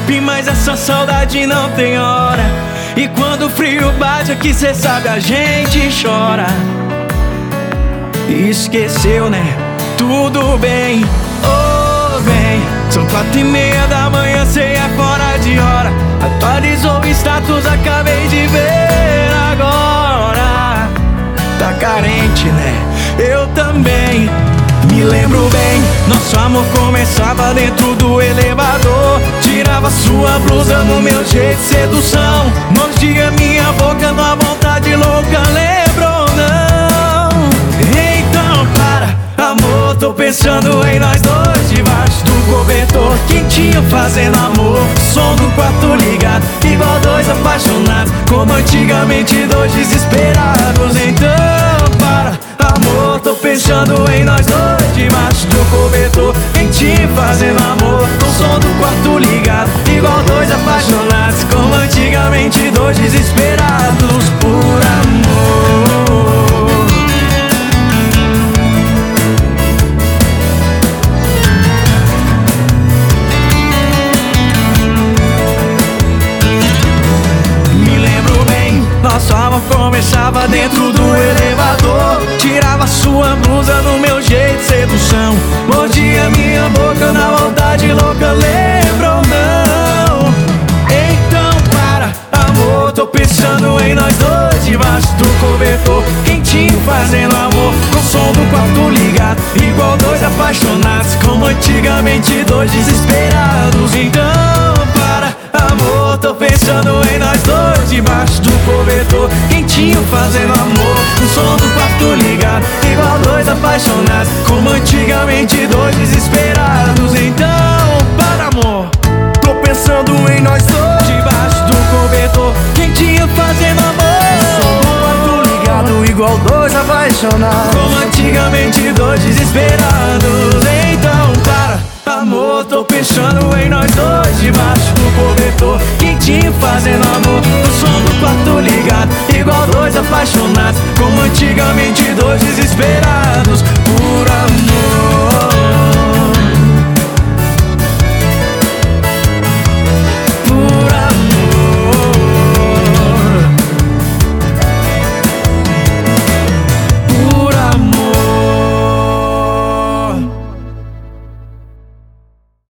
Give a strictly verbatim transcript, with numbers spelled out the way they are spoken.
escape, mas essa saudade não tem hora. E quando o frio bate aqui, cê sabe, a gente chora. Esqueceu, né? Tudo bem, oh bem. São quatro e meia da manhã, cê é fora de hora. Atualizou o status, acabei de ver agora. Tá carente, né? Eu também. Me lembro bem, nosso amor começava dentro do elevador. Tirava sua blusa no meu jeito de sedução. Mordia minha boca numa vontade louca, lembrou não? Então para, amor, tô pensando em nós dois debaixo do cobertor, quentinho fazendo amor, som do quarto ligado, igual dois apaixonados, como antigamente dois desesperados. Então para, amor, tô pensando em nós dois debaixo do cobertor, quentinho fazendo amor, com som do quarto ligado, igual dois apaixonados, como antigamente dois desesperados por amor. Me lembro bem, nosso amor começava dentro do elevador. Tirava sua blusa no meu jeito de sedução. Mordia minha boca na vontade louca, lembra ou não? Então para, amor, tô pensando em nós dois debaixo do cobertor, quentinho fazendo amor, com som do quarto ligado, igual dois apaixonados, como antigamente dois desesperados. Então para, amor, tô pensando em nós dois debaixo do cobertor, quentinho fazendo amor, com som do quarto ligado, igual dois apaixonados, como antigamente dois desesperados. Então para, amor, tô pensando em nós dois debaixo do cobertor, quentinho fazendo amor, som do quarto ligado, igual dois apaixonados, como antigamente dois desesperados. Então para, amor, tô pensando em nós dois debaixo do cobertor, quentinho fazendo amor, o som do quarto ligado, igual dois apaixonados, como antigamente dois desesperados.